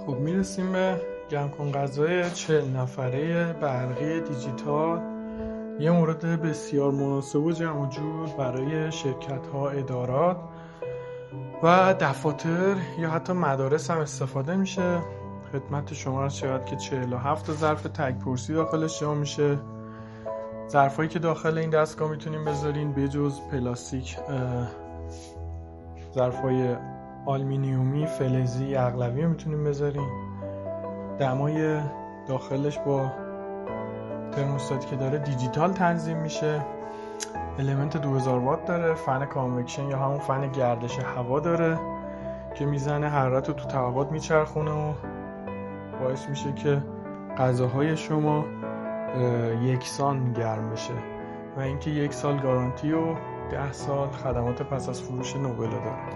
خب میرسیم به جمع کن غذای 40 نفره برقی دیجیتال. یه مورد بسیار مناسب و جمع و جور برای شرکت ها، ادارات و دفاتر یا حتی مدارس هم استفاده میشه. خدمت شما عرض شود که 47 ظرف تک پرسی داخلش جا میشه. ظرفایی که داخل این دستگاه میتونیم بذارین بجز پلاستیک، ظرفای آلومینیومی، فلزی، اغلبی میتونیم بذارین. دمای داخلش با ترموستاتی که داره دیجیتال تنظیم میشه. المنت 2000 وات داره. فن کانوکشن یا همون فن گردش هوا داره که میزنه حرارت رو تو تهوات میچرخونه و باعث میشه که غذاهای شما یکسان گرم بشه و اینکه 1 سال گارانتی و 10 سال خدمات پس از فروش نوبل داره.